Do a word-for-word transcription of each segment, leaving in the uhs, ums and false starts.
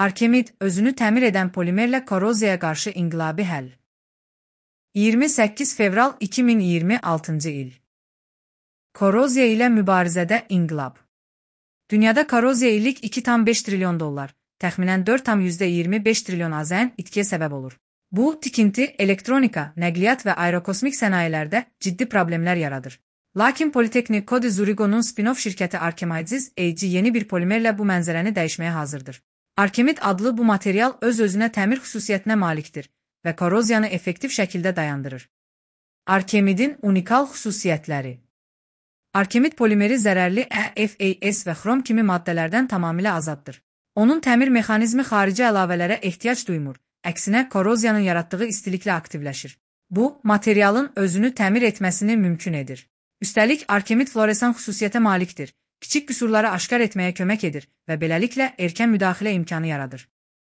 Arkemid, özünü təmir edən polimerlə koroziyaya qarşı inqilabi həll. iyirmi səkkiz fevral iki min iyirmi altıncı il. Koroziya ilə mübarizədə inqilab. Dünyada koroziya illik iki tam beş trilyon dollar, təxminən dörd tam iyirmi beş trilyon AZN itkiyə səbəb olur. Bu, tikinti, elektronika, nəqliyyat və aerokosmik sənayelərdə ciddi problemlər yaradır. Lakin Politeknik Kodi Zurigo'nun spin-off şirkəti Arkemids A G yeni bir polimerlə bu mənzərəni dəyişməyə hazırdır. Arkemid adlı bu material öz-özünə təmir xüsusiyyətinə malikdir və koroziyanı effektiv şəkildə dayandırır. Arkemidin unikal xüsusiyyətləri. Arkemid polimeri zərərli E F A S və xrom kimi maddələrdən tamamilə azaddır. Onun təmir mexanizmi xarici əlavələrə ehtiyac duymur, əksinə koroziyanın yaratdığı istiliklə aktivləşir. Bu, materialın özünü təmir etməsini mümkün edir. Üstəlik, Arkemid floresan xüsusiyyətə malikdir, kiçik qüsurları aşkar etməyə kömək edir və beləliklə erkən müdaxilə imkanı yaradır.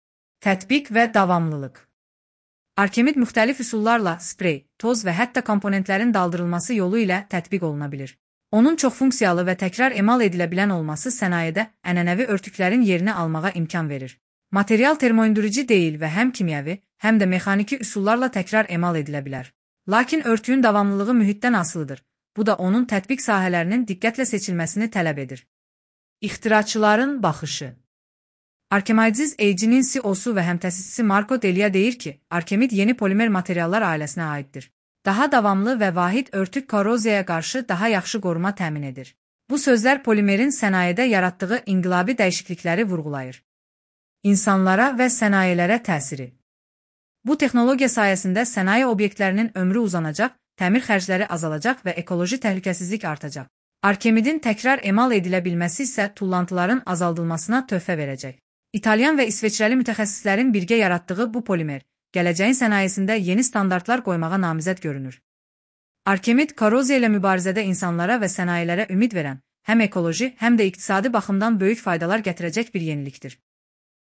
Tətbiq və davamlılıq. Arkemid müxtəlif üsullarla sprey, toz və hətta komponentlərin daldırılması yolu ilə tətbiq oluna bilir. Onun çoxfunksiyalı və təkrar emal edilə bilən olması sənayedə ənənəvi örtüklərin yerini almağa imkan verir. Material termoindirici deyil və həm kimyəvi, həm də mexaniki üsullarla təkrar emal edilə bilər. Lakin örtüyün davamlılığı mühitdən asılıdır. Bu da onun tətbiq sahələrinin diqqətlə seçilməsini tələb edir. İxtiraçıların baxışı. Arkemids A G'nin C E O'su və həmtəsisçisi Marco Delia deyir ki, Arkemid yeni polimer materiallar ailəsinə aiddir. Daha davamlı və vahid örtük koroziyaya qarşı daha yaxşı qoruma təmin edir. Bu sözlər polimerin sənayedə yaratdığı inqilabi dəyişiklikləri vurğulayır. İnsanlara və sənayelərə təsiri. Bu texnologiya sayəsində sənaye obyektlərinin ömrü uzanacaq, təmir xərcləri azalacaq və ekoloji təhlükəsizlik artacaq. Arkemidin təkrar emal edilə bilməsi isə tullantıların azaldılmasına töhfə verəcək. İtalyan və İsveçrəli mütəxəssislərin birgə yaratdığı bu polimer, gələcəyin sənayesində yeni standartlar qoymağa namizəd görünür. Arkemid, koroziya ilə mübarizədə insanlara və sənayelərə ümid verən, həm ekoloji, həm də iqtisadi baxımdan böyük faydalar gətirəcək bir yenilikdir.